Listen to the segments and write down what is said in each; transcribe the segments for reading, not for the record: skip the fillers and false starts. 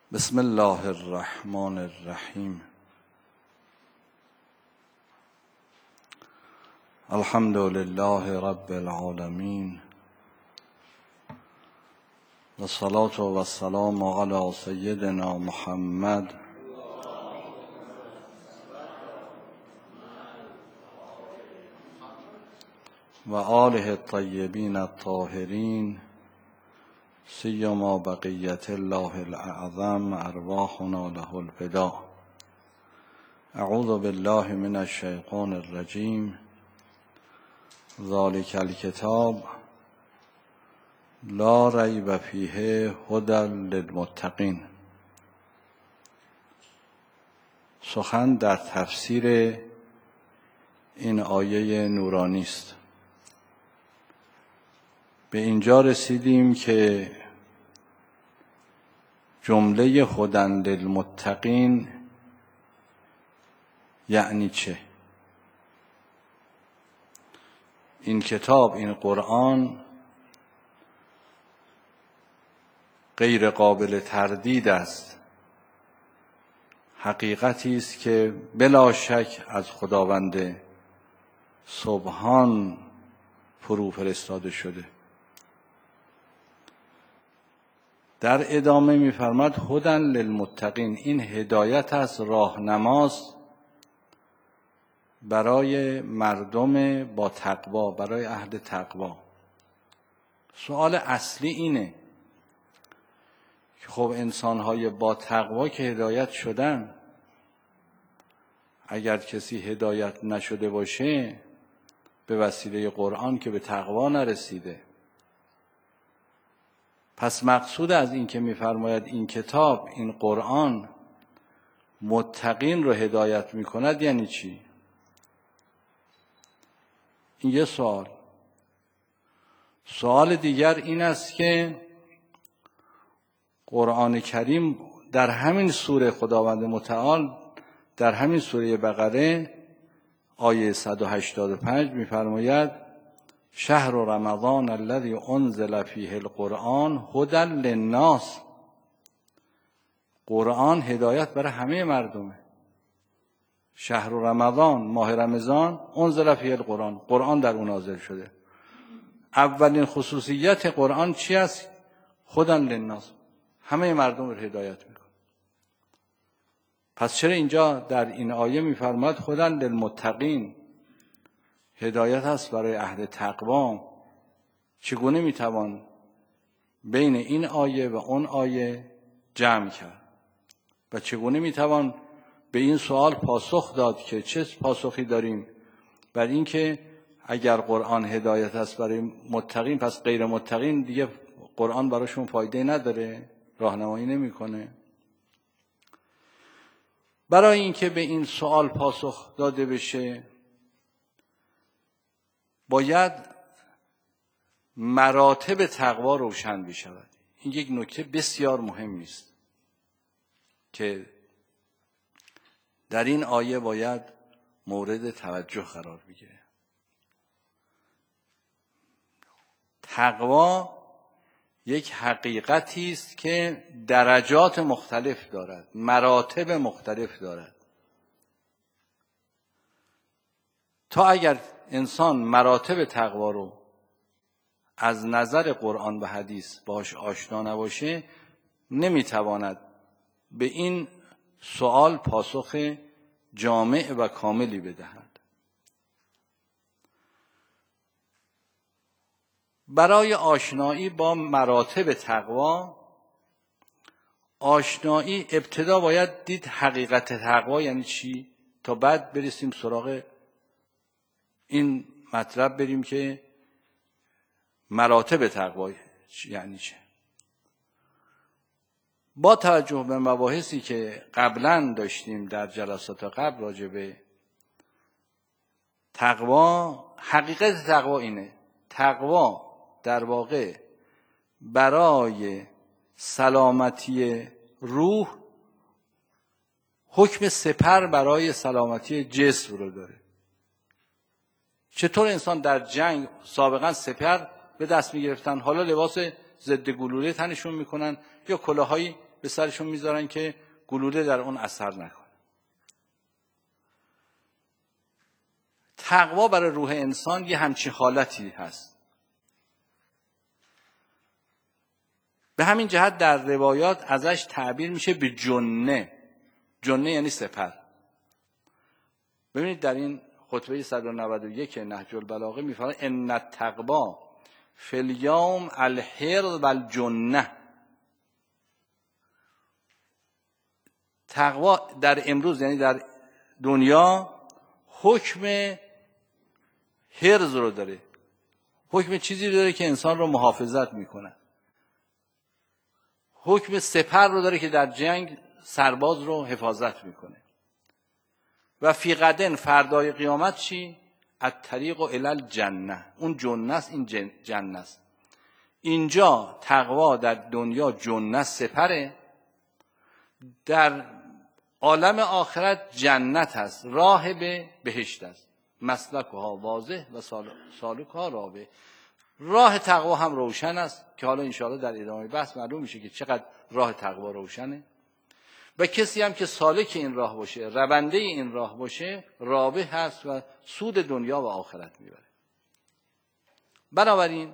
بسم الله الرحمن الرحیم. الحمد لله رب العالمین و الصلاة و السلام علی سیدنا محمد و آله الطیبین الطاهرین سیما بقیت الله الاعظم ارواحنا له الفدا. اعوذ بالله من الشیطان الرجیم. ذلک الکتاب لا ریب فیه هدی للمتقین. سخن در تفسیر این آیه نورانی است. به اینجا رسیدیم که جمله هدی للمتقین یعنی چه؟ این کتاب، این قرآن غیر قابل تردید است. حقیقتی است که بلا شک از خداوند سبحان فرو فرستاده شده. در ادامه می‌فرماد هدی للمتقین، این هدایت است، راهنماست برای مردم با تقوا، برای اهل تقوا. سوال اصلی اینه که خب انسان‌های با تقوا که هدایت شدن، اگر کسی هدایت نشده باشه به وسیله قرآن که به تقوا نرسیده. پس مقصود از این که می‌فرماید این کتاب، این قرآن متقین رو هدایت می‌کند یعنی چی؟ این یه سوال. سوال دیگر این است که قرآن کریم در همین سوره خداوند متعال، در همین سوره بقره آیه 185 می‌فرماید شهر رمضان الذی انزل فیه القرآن هدی للناس. قرآن هدایت برای همه مردمه. شهر رمضان، ماه رمضان، انزل فیه القرآن، قرآن در اون نازل شده. اولین خصوصیت قرآن چی است؟ هدی للناس، همه مردم رو هدایت میکنه. پس چرا اینجا در این آیه میفرماید هدی للمتقین، هدایت است برای اهل تقوا؟ چگونه میتوان بین این آیه و اون آیه جمع کرد و چگونه میتوان به این سوال پاسخ داد که چه پاسخی داریم بر این که اگر قرآن هدایت است برای متقین، پس غیر متقین دیگه قرآن براشون فایده نداره، راهنمایی نمیکنه؟ برای اینکه به این سوال پاسخ داده بشه باید مراتب تقوا روشن بشود. این یک نکته بسیار مهمی است که در این آیه باید مورد توجه قرار بگیره. تقوا یک حقیقتی است که درجات مختلف دارد، مراتب مختلف دارد. تا اگر انسان مراتب تقوا رو از نظر قرآن و حدیث باش آشنا نباشه، نمیتواند به این سوال پاسخ جامع و کاملی بدهد. برای آشنایی با مراتب تقوا، آشنایی ابتدا باید دید حقیقت تقوا یعنی چی، تا بعد برسیم سراغ این مطلب بریم که مراتب تقوا یعنی چه. با توجه به مباحثی که قبلا داشتیم در جلسات قبل راجع به تقوا، حقیقت تقوا اینه. تقوا در واقع برای سلامتی روح حکم سپر برای سلامتی جسم رو داره. چطور انسان در جنگ سابقا سپر به دست می‌گرفتن، حالا لباس ضد گلوله تنشون میکنن یا کلاهایی به سرشون میذارن که گلوله در اون اثر نکنه. تقوا برای روح انسان یه همچین حالتی هست. به همین جهت در روایات ازش تعبیر میشه به جنه. جنه یعنی سپر. ببینید در این خطبه 191 نهج البلاغه میفرماید ان التقوا فی الیوم الحرز و الجنه. تقوا در امروز یعنی در دنیا حکم حرز رو داره، حکم چیزی داره که انسان رو محافظت میکنه، حکم سپر رو داره که در جنگ سرباز رو حفاظت میکنه. و فی غدن فردای قیامت چی؟ الطریق الی الجنه. اون جنه است، این جنه است. اینجا تقوا در دنیا جنه سپره، در عالم آخرت جنت هست، راه به بهشت است. مسلکها واضح و سالکها رابح. راه تقوا هم روشن است که حالا انشاءالله در ادامه بحث معلوم میشه که چقدر راه تقوا روشنه. و کسی هم که سالک این راه باشه، رونده این راه باشه، رابح هست و سود دنیا و آخرت میبره. بنابراین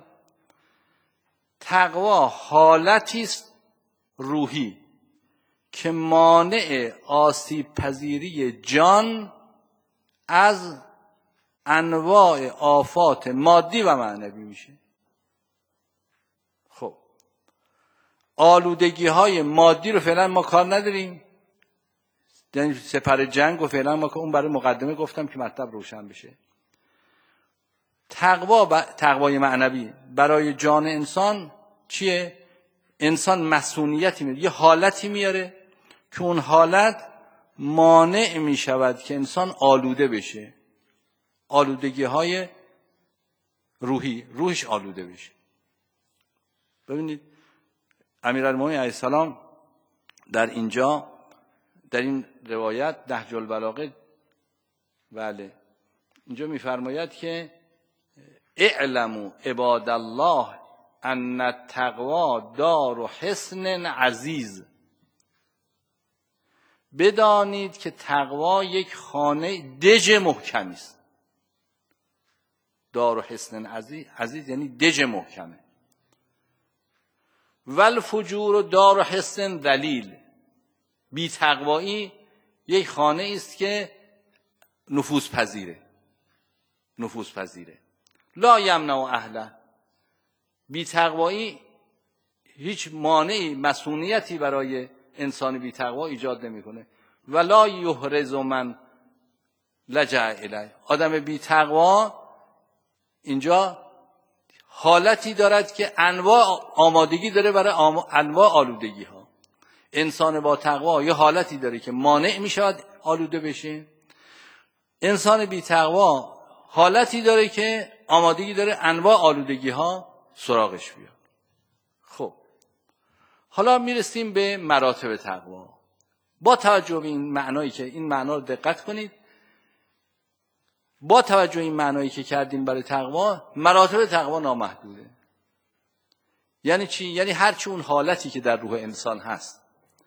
تقوا حالتی است روحی که مانع آسیب پذیری جان از انواع آفات مادی و معنوی میشه. خب آلودگی های مادی رو فعلا ما کار نداریم، یعنی سپر جنگ و فعلا ما که اون برای مقدمه گفتم که مطلب روشن بشه. تقوای معنوی برای جان انسان چیه؟ انسان مسئولیتی میاره، یه حالتی میاره که اون حالت مانع میشود که انسان آلوده بشه، آلودگی های روحش آلوده بشه. ببینید امیرالمومنین علیه السلام در اینجا در این روایت نهج البلاغه بله اینجا میفرماید که اعلموا عباد الله ان التقوا دار حصن عزیز. بدانید که تقوا یک خانه دژ محکمی است. دار حصن عزیز یعنی دژ محکمه. والفجور دار حصن ذلیل. بی تقوایی یک خانه است که نفوذ پذیره. لا یمنع اهله. بی تقوایی هیچ مانعی، مسئولیتی برای انسان بی تقوا ایجاد نمیکنه. ولا یحرز من لجأ الیه. آدم بی تقوا اینجا حالتی دارد که انواع آمادگی داره برای انواع آلودگی ها. انسان با تقوا یه حالتی داره که مانع می شود آلوده بشه. انسان بی تقوا حالتی داره که آمادگی داره انواع آلودگی ها سراغش بیاد. خب حالا میرسیم به مراتب تقوا. با توجه به این معنایی که این معنا رو دقت کنید، با توجه این معنایی که کردیم برای تقوا، مراتب تقوا نامحدوده. یعنی چی؟ یعنی هرچی اون حالتی که در روح انسان هست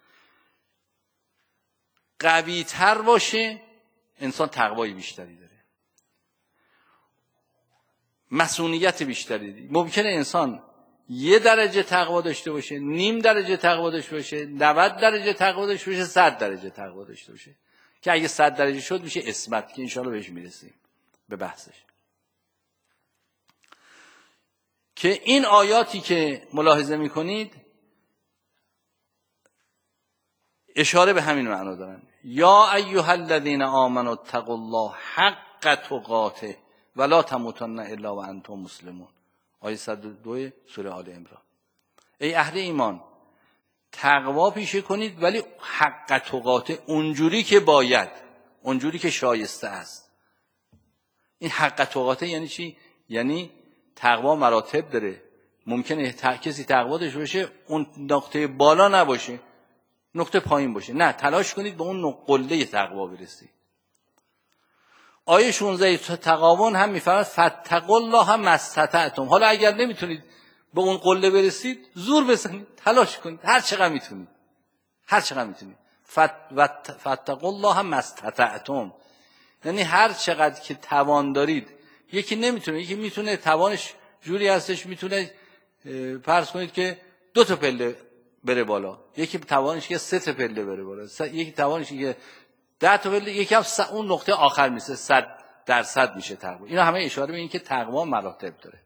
قوی تر باشه، انسان تقوای بیشتری داره، مسئولیت بیشتری داره. ممکنه انسان 1 درجه تقوا داشته باشه، نیم درجه تقوا داشته باشه، 90 درجه تقوا داشته باشه، 100 درجه تقوا داشته باشه، که اگه 100 درجه شد میشه اسمت، که انشاءالله بهش میرسیم به بحثش. که این آیاتی که ملاحظه میکنید اشاره به همین معنا دارن. یا ایها الذین آمنوا اتقوا الله حق تقاته ولا تموتن الا وانتم مسلمون. آیه 102 سوره آل عمران. ای اهل ایمان تقوا پیشه کنید ولی حق تقاته، اونجوری که باید، اونجوری که شایسته است. این حق تقاته یعنی چی؟ یعنی تقوا مراتب داره. ممکنه کسی تقوا داشته باشه اون نقطه بالا نباشه، نقطه پایین باشه. نه، تلاش کنید به اون قله تقوا برسید. آیه 16 تغابن هم میفرماید فاتقوا الله ما استطعتم. حالا اگر نمیتونید به اون قله برسید زور بزنید، تلاش کنید هر چقدر میتونید. هر چقدر میتونید. فاتقوا الله ما استطعتم، یعنی هر چقدر که توان دارید. یکی نمیتونه، یکی میتونه، توانش جوری هستش میتونه فرض کنید که 2 تا پله بره بالا، یکی توانش که 3 تا پله بره بالا، یکی توانش که 10 تا پله، یکی هم اون نقطه آخر میشه 100% میشه تقوا. اینا همه اشاره به این که تقوا مراتب داره.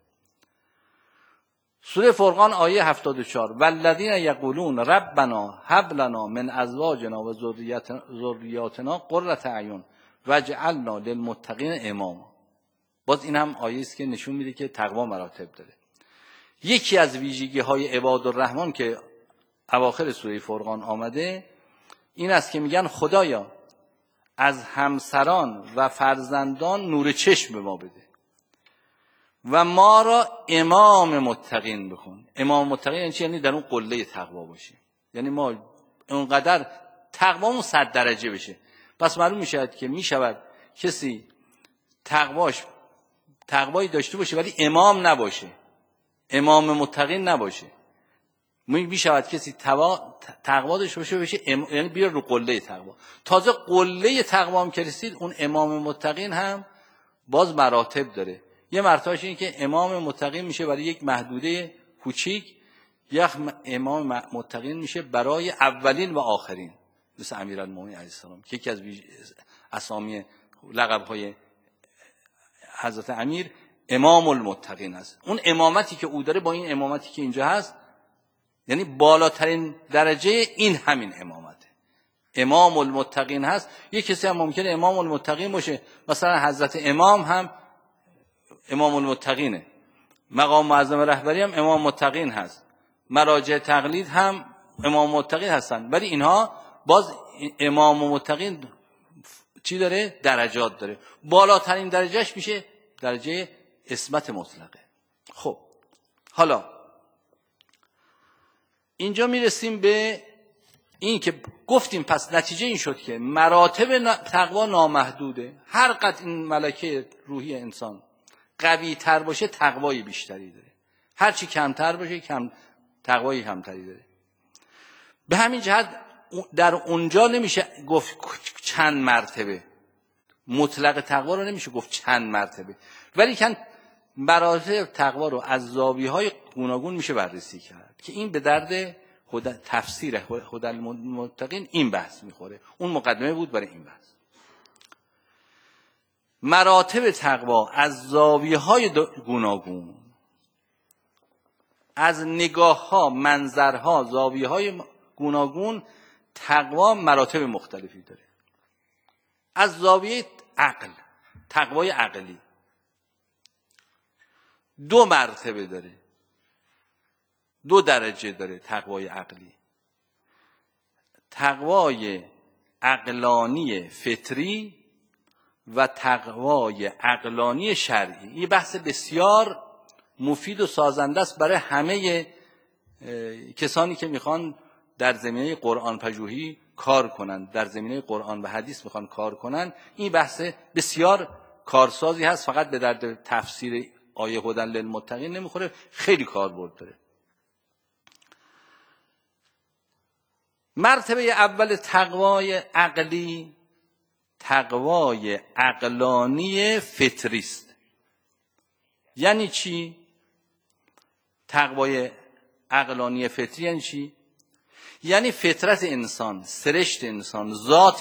سوره فرقان آیه 74 والذین یقولون ربنا هب لنا من ازواجنا و ذریاتنا قرة اعین واجعلنا للمتقین اماما. باز این هم آیه است که نشون میده که تقوا مراتب داره. یکی از ویژگی‌های عباد الرحمن که اواخر سوره فرقان آمده این است که میگن خدایا از همسران و فرزندان نور چشم به ما بده و ما را امام متقین بکن. امام متقین یعنی چی؟ یعنی در اون قله تقوا باشیم، یعنی ما اونقدر تقوامون 100 درجه بشه. پس معلوم میشه که میشود کسی تقوایی داشته باشه ولی امام نباشه، امام متقین نباشه. میشود کسی تقوا داشته باشه یعنی بیاد رو قله تقوا. تازه قله تقوا هم که رسید اون امام متقین هم باز مراتب داره. یه مرتبهش اینه که امام متقین میشه برای یک محدوده کوچیک، یک امام متقین میشه برای اولین و آخرین، مثل امیرالمومنین علیه السلام که یکی از اسامی لقب‌های حضرت امیر امام المتقین است. اون امامتی که او داره با این امامتی که اینجا هست یعنی بالاترین درجه این همین امامته، امام المتقین هست. یک کسی هم ممکنه امام المتقین باشه، مثلا حضرت امام هم امام المتقینه، مقام معظم رهبری هم امام متقین هست، مراجع تقلید هم امام متقین هستن، ولی اینها باز امام متقین چی داره؟ درجات داره. بالاترین درجهش میشه درجه عصمت مطلقه. خب حالا اینجا میرسیم به این که گفتیم پس نتیجه این شد که مراتب تقوا نامحدوده. هر قدر این ملکه روحی انسان قوی تر باشه تقوای بیشتری داره، هر چی کمتر باشه تقوای کمتری داره. به همین جهت در اونجا نمیشه گفت چند مرتبه، مطلق تقوا رو نمیشه گفت چند مرتبه، ولی کن مراتب تقوا رو از زاویه‌های گوناگون میشه بررسی کرد که این به درد تفسیر هدی المتقین این بحث میخوره. اون مقدمه بود برای این بحث. مراتب تقوا از زاویه‌های گوناگون، از نگاه‌ها، منظرها، زاویه‌های گوناگون تقوا مراتب مختلفی داره. از زاویه عقل، تقوای عقلی 2 مرتبه داره، 2 درجه داره تقوای عقلی. تقوای عقلانی فطری و تقوای عقلانی شرعی. این بحث بسیار مفید و سازنده است برای همه کسانی که میخوان در زمینه قرآن پژوهی کار کنن، در زمینه قرآن و حدیث میخوان کار کنن. این بحث بسیار کارسازی هست، فقط به درد تفسیر آیه هدی للمتقین نمیخوره، خیلی کاربرد داره. مرتبه اول تقوای عقلی تقوای عقلانی فطری است. یعنی چی؟ تقوای عقلانی فطری یعنی چی؟ یعنی فطرت انسان، سرشت انسان، ذات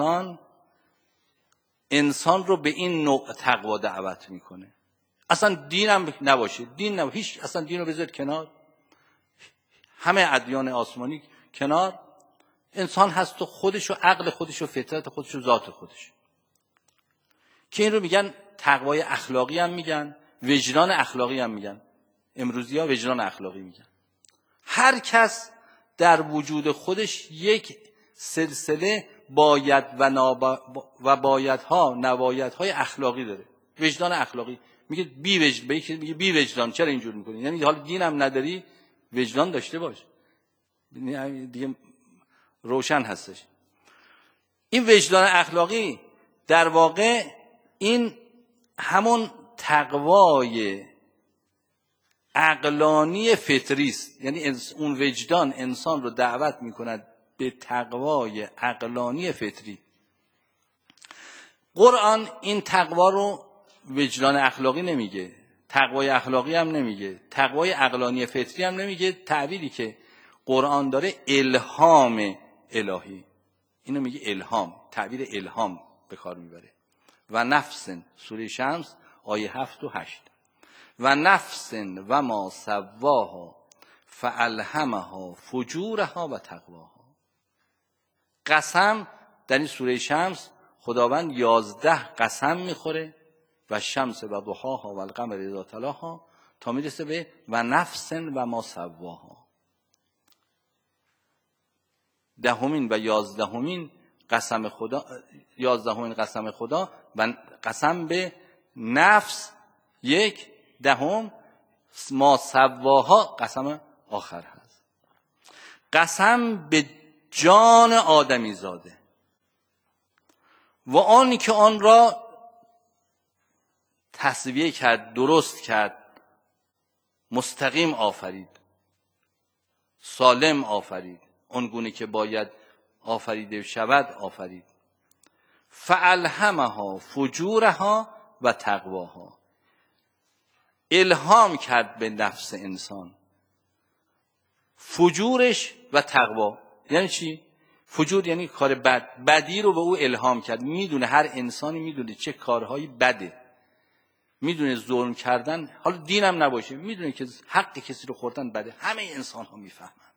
انسان رو به این نوع تقوا دعوت میکنه. اصلا دین هم نباشه، هیچ اصلا دین رو بذارید کنار، همه ادیان آسمانی کنار، انسان هست و خودش و عقل خودش و فطرت خودش و ذات خودش، که این رو میگن تقوای اخلاقی هم میگن، وجدان اخلاقی هم میگن. امروزی ها وجدان اخلاقی میگن. هر کس در وجود خودش یک سلسله باید و بایدها، نبایدهای اخلاقی داره. وجدان اخلاقی میگه بی وجدان چرا اینجور میکنی؟ یعنی حالا دین هم نداری، وجدان داشته باش، دیگه روشن هستش. این وجدان اخلاقی در واقع این همون تقوای عقلانی فطری است. یعنی اون وجدان انسان رو دعوت میکند به تقوای عقلانی فطری. قرآن این تقوا رو وجدان اخلاقی نمیگه، تقوای اخلاقی هم نمیگه، تقوای عقلانی فطری هم نمیگه. تعبیری که قرآن داره الهام الهی، اینو میگه الهام، تعبیر الهام به کار میبره. و نفس، سوره شمس آیه 7 و 8. و نفس و ما سواها فالهمها فجورها و تقواها. قسم در این سوره شمس خداوند 11 قسم میخوره، و شمس و ضحاها و القمر اذا تلاها، تا میرسه به و نفس و ما سواها. 10 و 11 قسم خدا، 11 قسم خدا و قسم به نفس 1، 10 ما سواها قسم آخر هست. قسم به جان آدمی زاده و آنی که آن را تسویه کرد، درست کرد، مستقیم آفرید، سالم آفرید، آنگونه که باید آفریده شود آفرید. فالهمها فجورها و تقواها. الهام کرد به نفس انسان فجورش و تقوا. یعنی چی؟ فجور یعنی کار بد، بدی رو به او الهام کرد. میدونه، هر انسانی میدونه چه کارهایی بده، میدونه ظلم کردن، حالا دینم نباشه، میدونه که حق کسی رو خوردن بده. همه انسان ها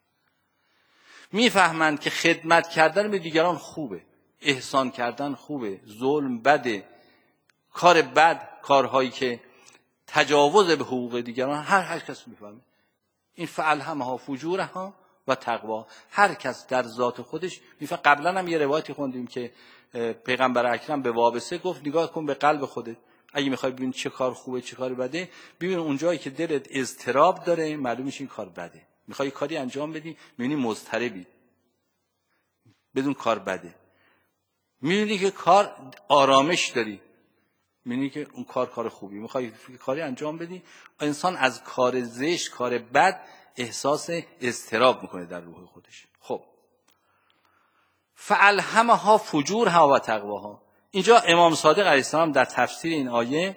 میفهمند که خدمت کردن به دیگران خوبه، احسان کردن خوبه، ظلم بده، کار بد، کارهایی که تجاوز به حقوق دیگران، هر کس میفهمه. این فالهمها فجورها و تقوا، هر کس در ذات خودش میفهمه. قبلا هم یه روایتی خوندیم که پیغمبر اکرم به وابسه گفت نگاه کن به قلب خودت، اگه میخوای ببین چه کار خوبه چه کار بده، ببین اونجایی که دلت اضطراب داره معلوم میشه این کار بده. میخوای کاری انجام بدی میبینی مضطربی، بدون کار بده. میبینی که کار آرامش داری، میبینی که اون کار خوبی. میخوای کاری انجام بدی، انسان از کار زشت، کار بد احساس اضطراب میکنه در روح خودش. خب فالهمها فجورها و تقواها. اینجا امام صادق علیه السلام در تفسیر این آیه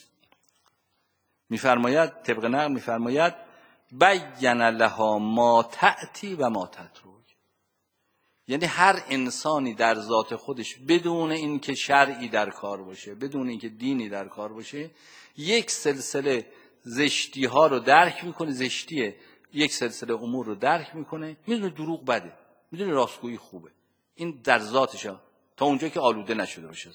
میفرماید، طبق نقل میفرماید بین لها ما تأتی و ما تترک. یعنی هر انسانی در ذات خودش بدون اینکه شرعی در کار باشه، بدون اینکه دینی در کار باشه، یک سلسله زشتی ها رو درک میکنه، زشتیه یک سلسله امور رو درک میکنه، میدونه دروغ بده، میدونه راستگویی خوبه. این در ذاتشه تا اونجا که آلوده نشده باشه.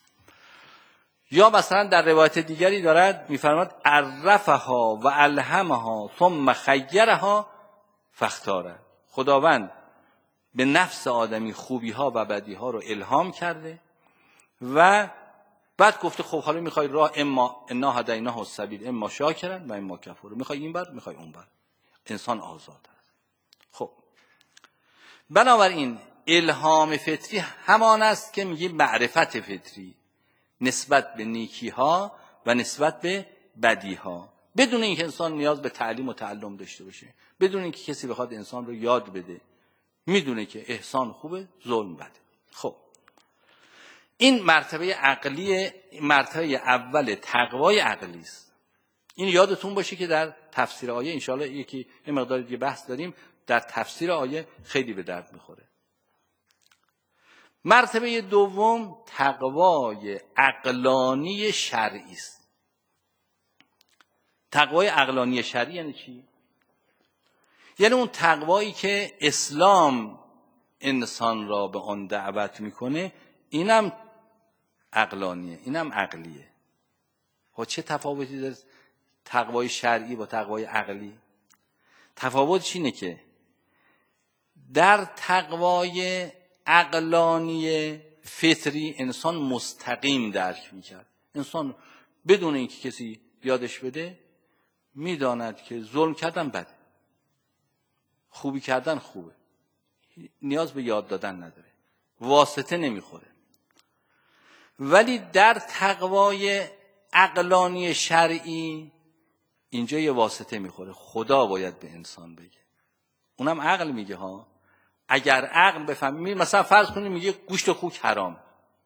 یا مثلا در روایت دیگری دارد میفرماد عرفها و الهمها ثم خیرها فاختاره. خداوند به نفس آدمی خوبی ها و بدی ها رو الهام کرده و بعد گفته خب حالا میخوای راه، انا هدیناه السبیل اما شاکرا و اما کفور، میخوای این بر میخوای اون بر. انسان آزاد است. خب بنابراین الهام فطری همان است که میگه معرفت فطری نسبت به نیکی ها و نسبت به بدی ها، بدون اینکه انسان نیاز به تعلیم و تعلم داشته باشه، بدون اینکه کسی بخواد انسان رو یاد بده، میدونه که احسان خوبه، ظلم بده. خب این مرتبه عقلی، مرتبه اول تقوای عقلی است. این یادتون باشه که در تفسیر آیه انشاءالله یه مقدار دیگه بحث داریم، در تفسیر آیه خیلی به درد میخوره. مرتبه دوم تقوای عقلانی شرعی است. تقوای عقلانی شرعی یعنی چی؟ یعنی اون تقوایی که اسلام انسان را به آن دعوت میکنه، اینم عقلانیه، اینم عقلیه. ها چه تفاوتی داره تقوای شرعی با تقوای عقلی؟ تفاوتش اینه که در تقوای عقلانی فطری انسان مستقیم درک میکرد. انسان بدون اینکه کسی یادش بده میداند که ظلم کردن بده، خوبی کردن خوبه، نیاز به یاد دادن نداره، واسطه نمیخوره. ولی در تقوای عقلانی شرعی اینجا یه واسطه میخوره. خدا باید به انسان بگه، اونم عقل میگه ها، اگر عقل بفهمه، مثلا فرض کنیم میگه گوشت خوک حرام،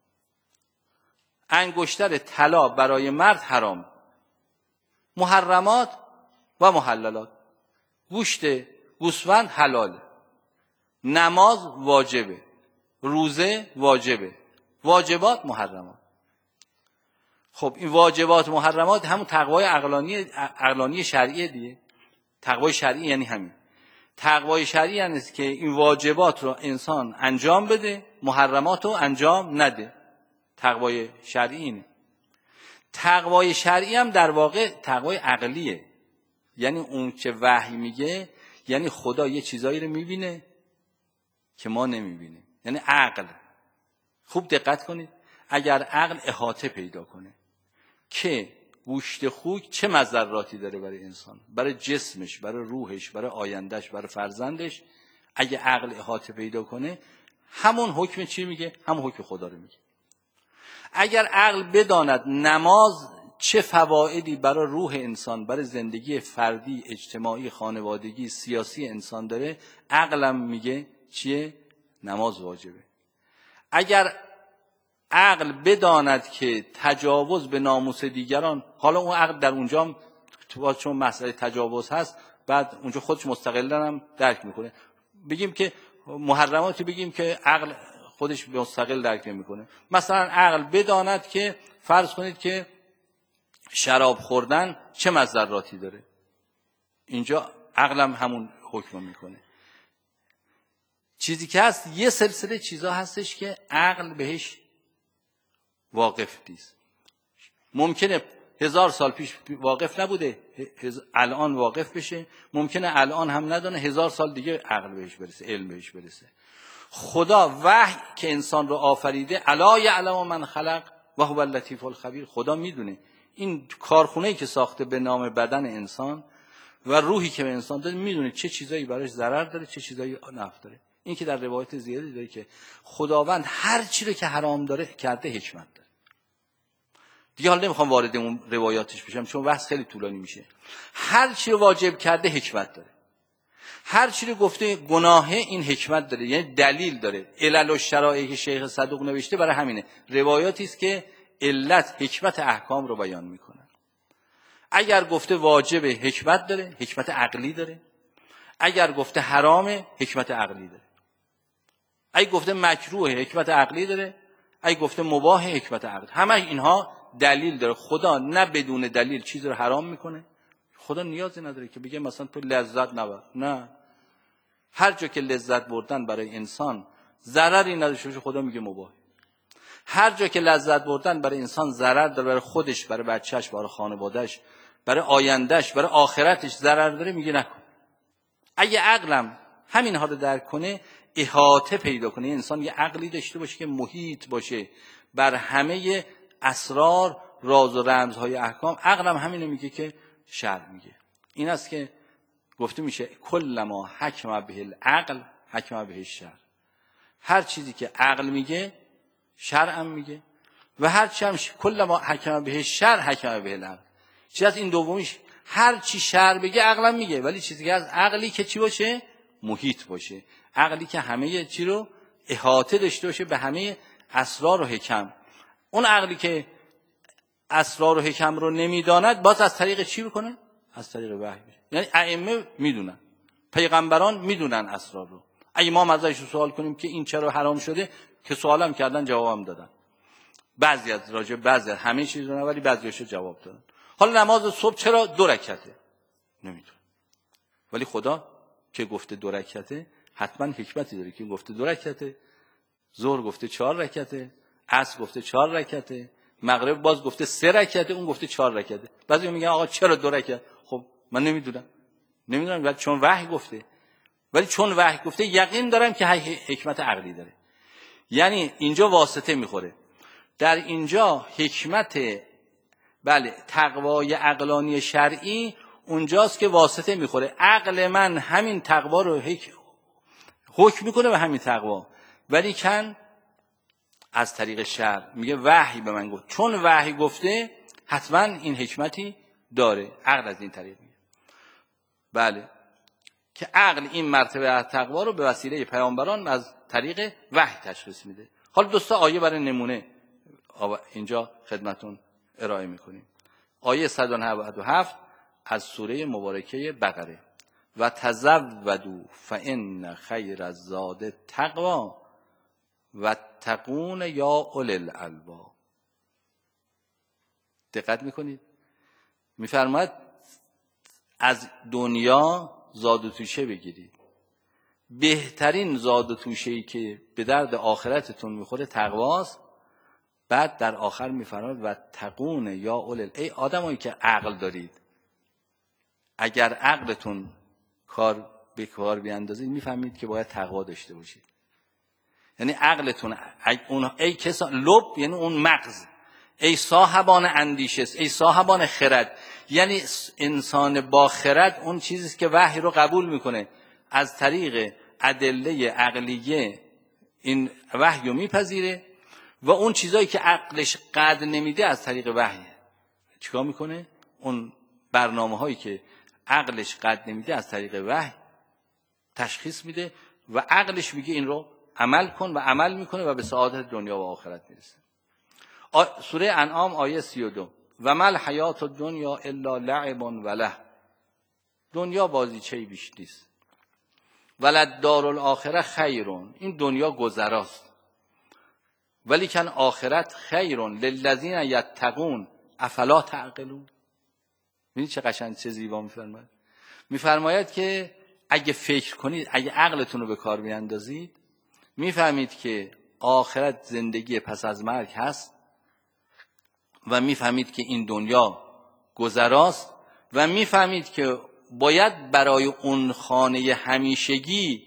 انگشتر طلا برای مرد حرام، محرمات و محللات، گوشت گوسفند حلاله، نماز واجبه، روزه واجبه، واجبات محرمات. خب این واجبات محرمات همون تقوای عقلانی شرعیه دیگه. تقوای شرعی یعنی همین. تقوای شرعی یعنی که این واجبات رو انسان انجام بده، محرمات رو انجام نده. تقوای شرعی اینه. تقوای شرعی هم در واقع تقوای عقلیه، یعنی اون که وحی میگه، یعنی خدا یه چیزایی رو میبینه که ما نمیبینیم. یعنی عقل، خوب دقت کنید، اگر عقل احاطه پیدا کنه که گوشت خوک چه مضراتی داره برای انسان، برای جسمش، برای روحش، برای آیندهش، برای فرزندش، اگه عقل احاطه پیدا کنه همون حکم چی میگه؟ همون حکم خدا رو میگه. اگر عقل بداند نماز چه فوائدی برای روح انسان، برای زندگی فردی، اجتماعی، خانوادگی، سیاسی انسان داره، عقلم میگه چیه؟ نماز واجبه. اگر عقل بداند که تجاوز به ناموس دیگران، حالا اون عقل در اونجا چون مسئله تجاوز هست، بعد اونجا خودش مستقلا هم درک میکنه. بگیم که محرماتی، بگیم که عقل خودش مستقل درک نمیکنه. مثلا عقل بداند که فرض کنید که شراب خوردن چه مضراتی داره، اینجا عقلم همون حکم میکنه. چیزی که هست یه سلسله چیزا هستش که عقل بهش واقف نیست. ممکنه 1000 سال پیش واقف نبوده، الان واقف بشه، ممکنه الان هم ندونه، 1000 سال دیگه عقل بهش برسه، علم بهش برسه. خدا وحی که انسان رو آفریده، الا یعلم من خلق و هو اللطیف الخبیر، خدا میدونه این کارخونه‌ای که ساخته به نام بدن انسان و روحی که به انسان داده، میدونه چه چیزایی براش ضرر داره، چه چیزایی نفع داره. این که در روایت زیادی داره که خداوند هر چی رو که حرام داره کرده حکمت داره. دیگه حالا نمیخوام وارد اون روایاتش بشم چون بحث خیلی طولانی میشه. هر چی رو واجب کرده حکمت داره، هر چی رو گفته گناهه این حکمت داره، یعنی دلیل داره. علل و شرایعی که شیخ صدوق نوشته برای همینه، روایاتی است که علت حکمت احکام رو بیان میکنن. اگر گفته واجب حکمت داره، حکمت عقلی داره. اگر گفته حرامه حکمت عقلی داره. اگه گفته مکروه حکمت عقلی داره، اگه گفته مباح حکمت عقلی. همه اینها دلیل داره. خدا نه بدون دلیل چیز رو حرام میکنه. خدا نیازی نداره که بگه مثلا تو لذت نبر. نه، هر جا که لذت بردن برای انسان ضرری نداره خدا میگه مباح. هر جا که لذت بردن برای انسان ضرر داره، برای خودش، برای بچهش، برای خانوادهش، برای آیندهش، برای آخرتش ضرر داره، میگه نکن. اگه عقلم همین ها رو درک کنه، احاطه پیدا کنه، انسان یه عقلی داشته باشه که محیط باشه بر همه اسرار، راز و رمزهای احکام، عقلم همینو میگه که شرع میگه. این است که گفته میشه کل ما حکم به العقل حکم به الشرع. هر چیزی که عقل میگه شرع هم میگه و هر چی هم کل ما حکم به الشرع حکم به العقل. چیز از این دومیش، هر چی شرع بگه عقلم میگه، ولی چیزی که از عقلی که چی باشه؟ محیط باشه. عقلی که همه چی رو احاطه داشته باشه به همه اسرار و حکم. اون عقلی که اسرار و حکم رو نمیداند، باز از طریق چی بکنه؟ از طریق وحی. یعنی ائمه میدونن، پیغمبران میدونن اسرار رو. اگه ما ازش سوال کنیم که این چرا حرام شده، که سوالم کردن جوابم دادن. بعضی از راجع بعضی از همه چیز رو نه، ولی بعضیاشو جواب دادن. حالا نماز صبح چرا 2 رکعته؟ نمیدونم. ولی خدا که گفته 2 رکعته حتما حکمتی داره که گفته 2 رکعته. ظهر گفته 4 رکعته، عصر گفته 4 رکعته، مغرب باز گفته 3 رکعته، اون گفته 4 رکعته. بعضی میگن آقا چرا 2 رکعت؟ خب من نمیدونم ولی چون وحی گفته. ولی چون وحی گفته یقین دارم که حکمت عقلی داره. یعنی اینجا واسطه میخوره. در اینجا حکمت تقوای عقلانی شرعی اونجاست که واسطه میخوره. عقل من همین تقوا رو حکم میکنه به همین تقوا، ولی کن از طریق شرع میگه وحی به من گفت. چون وحی گفته حتما این حکمتی داره. عقل از این طریق میگه. بله که عقل این مرتبه از تقوا رو به وسیله پیامبران از طریق وحی تشخیص میده. حالا دو تا آیه برای نمونه اینجا خدمتون ارائه میکنیم. آیه 197 از سوره مبارکه بقره: و تزودوا فان خیر الزاد التقوا واتقون یا اولی الالباب. دقت میکنید؟ میفرماید از دنیا زاد و توشه بگیرید، بهترین زاد و توشه‌ای که به درد آخرتتون میخوره تقواست. بعد در آخر میفرماید و تقون یا اولل، ای آدمایی که عقل دارید، اگر عقلتون کار به کار بیاندازید میفهمید که باید تقوا داشته باشید. یعنی عقلتون ای کسان لب، یعنی اون مغز، ای صاحبان اندیشه، ای صاحبان خرد، یعنی انسان با خرد اون چیزی که وحی رو قبول میکنه، از طریق ادله عقلیه این وحی رو میپذیره و اون چیزایی که عقلش قدر نمیده از طریق وحی چیکار میکنه؟ اون برنامه هایی که عقلش قدر نمیده از طریق وحی تشخیص میده و عقلش میگه این رو عمل کن و عمل میکنه و به سعادت دنیا و آخرت میرسه. سوره انعام آیه 32: و مل حیات الدنیا الا لعب و له. دنیا بازیچه‌ای بیش نیست. ولد دار الاخره خیرون، این دنیا گذراست، ولیکن آخرت خیرون للذین یتقون افلا تعقلون. ببینید چه قشنگ، چه زیبا میفرماید. میفرماید که اگه فکر کنید، اگه عقلتون رو به کار بیاندازید، میفهمید که آخرت زندگی پس از مرگ هست و میفهمید که این دنیا گذراست و میفهمید که باید برای اون خانه همیشگی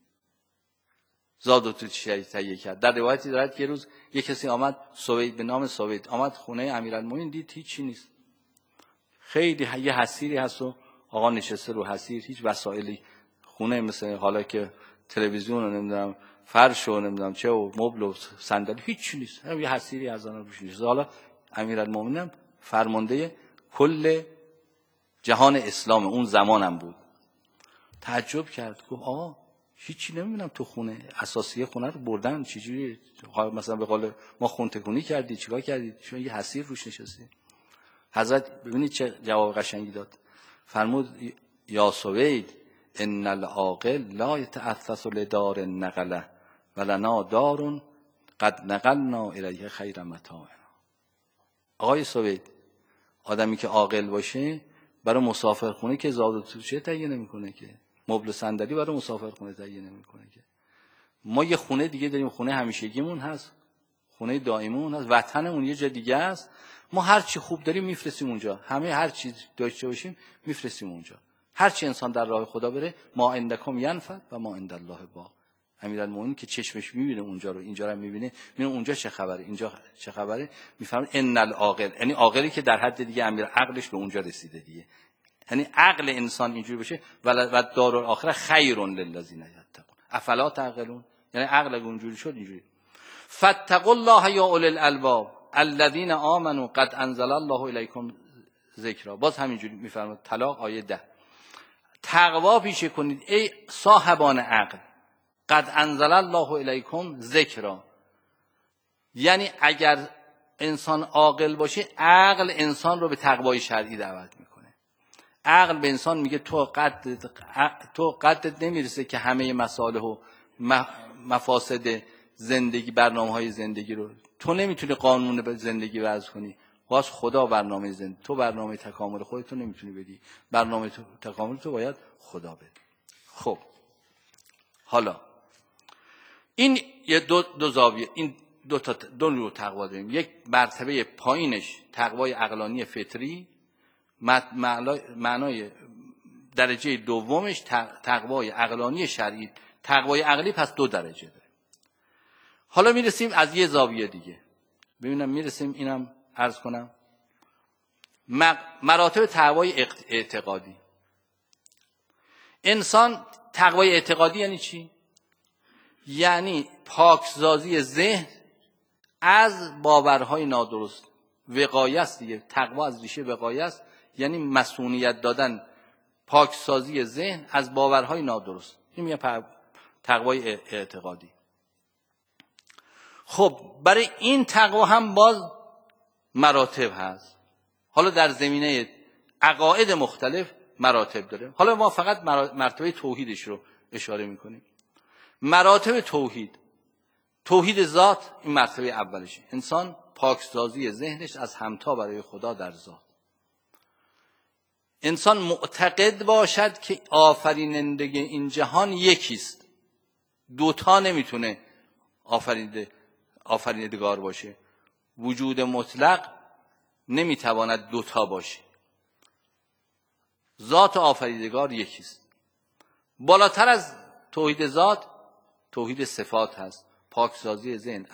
زاد و توشه تهیه کرد. در روایتی دارد که یه روز یک کسی آمد، سوید به نام سوید، آمد خونه امیرالمومنین، دید هیچی نیست، خیلی یه حصیری هست و آقا نشسته رو حصیر، هیچ وسایلی خونه مثل حالا که تلویزیون و نمیدونم فرش و نمیدونم چه و مبل و صندلی هیچ نیست، یه حصیری از آن روش نشسته. حالا امیرالمومنین فرمانده کل جهان اسلام اون زمانم بود، تعجب کرد، گفت آقا هیچی نمیبینم تو خونه، اساسیه خونه رو بردن، چجوری مثلا به قول ما خون تکونی کردی، چیکار کردی؟ چون یه حصیر روش نشستی. حضرت ببینید چه جواب قشنگی داد، فرمود یا سوید ان العاقل لا يتأسس لدار النقله ولنا دار قد نقلنا الیه خیر متاعنا. آقای سوید، آدمی که عاقل باشه برای مسافرخونه که زاد و توشه تهیه نمیکنه که، مبل و صندلی برای مسافرخونه تهیه نمیکنه که. ما یه خونه دیگه داریم، خونه همیشگیمون هست، خونه دائمیمون هست، وطنمون یه جا دیگه است. ما هر چی خوب داریم میفرستیم اونجا، همه هر چی داشته باشیم میفرستیم اونجا. هر چی انسان در راه خدا بره، ما عندکم ینفد و ما عند الله باق. امیرالمومنین که چشمش میبینه اونجا رو، اینجا رو میبینه، میبینه اونجا چه خبره، اینجا چه خبره، میفهمه ان العاقل، یعنی عاقلی که در حد دیگه امیر عقلش به اونجا رسیده دیگه. یعنی عقل انسان اینجوری بشه و دار الاخره خیر للذین یتقون افلا تعقلون، یعنی عقل اونجوری شد اینجوری. فاتقوا الله یا اولی الالباب الذین آمنوا قد انزل الله الیکم ذکرا. باز همینجوری میفرماد، طلاق آیه 10: تقوا پیشه کنید ای صاحبان عقل، قد انزل الله الیکم ذکرا. یعنی اگر انسان عاقل باشه، عقل انسان رو به تقوای شرعی دعوت میکنه. عقل به انسان میگه تو قدت نمیرسه که همه مصالح و مفاسد زندگی، برنامه‌های زندگی رو تو نمیتونی قانون زندگی وضع کنی، باز خدا برنامه زندگی، تو برنامه تکامل خودت نمیتونی بدی، برنامه تکامل تو باید خدا بده. خب حالا این یه دو زاویه، این دو نوع تقوا داریم. یک مرتبه پایینش تقوای عقلانی فطری، معنای درجه دومش تقوای عقلانی شرعی. تقوای عقلی پس دو درجه داره. حالا میرسیم از یه زاویه دیگه، ببینم میرسیم اینم عرض کنم. مراتب تقوای اعتقادی. انسان تقوای اعتقادی یعنی چی؟ یعنی پاکسازی ذهن از باورهای نادرست. وقایه است دیگه، تقوا از ریشه وقایه است، یعنی مسئولیت دادن، پاکسازی ذهن از باورهای نادرست. این میگن تقوای اعتقادی. خب برای این تقوا هم باز مراتب هست. حالا در زمینه عقاید مختلف مراتب داره. حالا ما فقط مرتبه توحیدش رو اشاره میکنیم. مراتب توحید ذات این مرتبه اولشه. انسان پاکسازی ذهنش از همتا برای خدا در ذات. انسان معتقد باشد که آفریننده این جهان یکیست. دوتا نمیتونه آفریندگار باشه. وجود مطلق نمیتواند دوتا باشه. ذات آفریدگار یکیست. بالاتر از توحید ذات توحید صفات هست. پاکسازی ذهن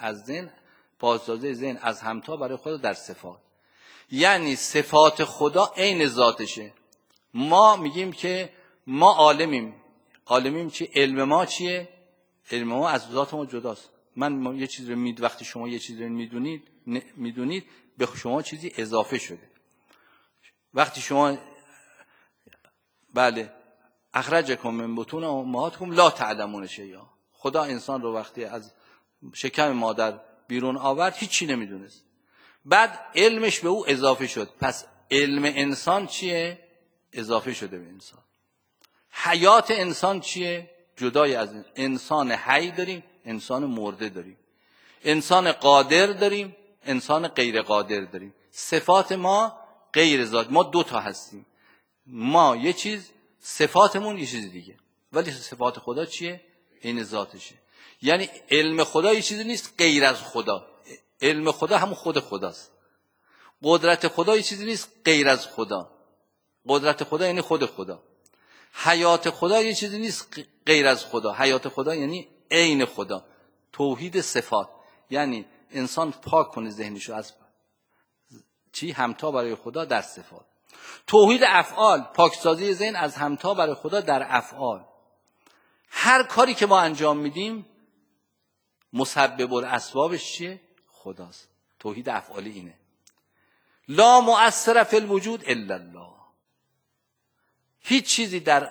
از همتا برای خدا در صفات. یعنی صفات خدا عین ذاتشه. ما میگیم که ما عالمیم چی؟ علم ما چیه؟ علم ما از ذات ما جداست. یه چیز رو وقتی شما یه چیز رو میدونید به شما چیزی اضافه شده. وقتی شما بله اخرجکم من بطون امهاتکم لا تعلمون شیئا. خدا انسان رو وقتی از شکم مادر بیرون آورد هیچی نمیدونست. بعد علمش به او اضافه شد. پس علم انسان چیه؟ اضافه شده به انسان. حیات انسان چیه؟ جدای از انسان حی داریم، انسان مرده داریم. انسان قادر داریم، انسان غیر قادر داریم. صفات ما غیر ذات. ما دو تا هستیم. ما یه چیز، صفاتمون یه چیز دیگه. ولی صفات خدا چیه؟ این ذاتشه. یعنی علم خدا یه چیزی نیست غیر از خدا. علم خدا همون خود خداست. قدرت خدا یه چیزی نیست غیر از خدا. قدرت خدا یعنی خود خدا. حیات خدا یه چیزی نیست غیر از خدا. حیات خدا یعنی عین خدا. توحید صفات یعنی انسان پاک کنه ذهنشو از همتا برای خدا در صفات. توحید افعال پاکسازی ذهن از همتا برای خدا در افعال. هر کاری که ما انجام میدیم مسبب الاسبابش چیه؟ خداست. توحید افعالی اینه. لا مؤثر فی الوجود الا الله. هیچ چیزی در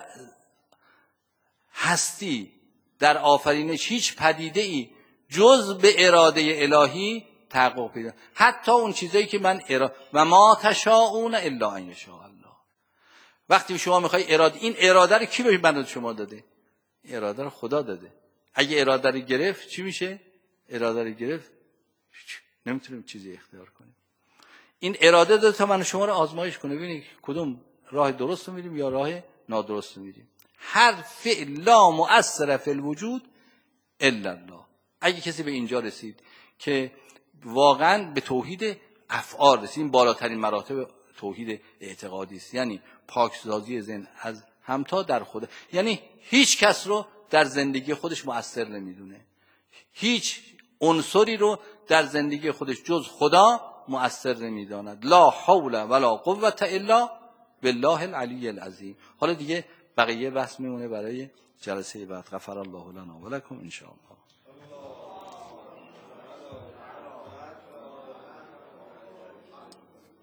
هستی در آفرینش، هیچ پدیده ای جز به اراده الهی تحقق پیدا. حتی اون چیزایی که من و ما تشاءون الا ان یشاء الله. وقتی شما میخوای این اراده رو کی به بنده شما داده؟ اراده رو خدا داده. اگه اراده رو گرفت چی میشه؟ اراده رو گرفت نمیتونیم چیزی اختیار کنیم. این اراده داده تا من شما رو آزمایش کنه ببینید کدوم راه درست رو میریم یا راه نادرست رو میریم. هر فعل لا مؤثر فی الوجود الا الله. اگه کسی به اینجا رسید که واقعا به توحید افعال رسید، این بالاترین مراتب توحید اعتقادی است. یعنی پاکسازی ذهن از همتا در خدا. یعنی هیچ کس رو در زندگی خودش مؤثر نمیدونه. هیچ عنصری رو در زندگی خودش جز خدا مؤثر نمیداند. لا حول ولا قوة الا بالله العلی العظیم. حالا دیگه بقیه بحث میمونه برای جلسه بعد. غفر الله لنا و لکم ان شاء الله.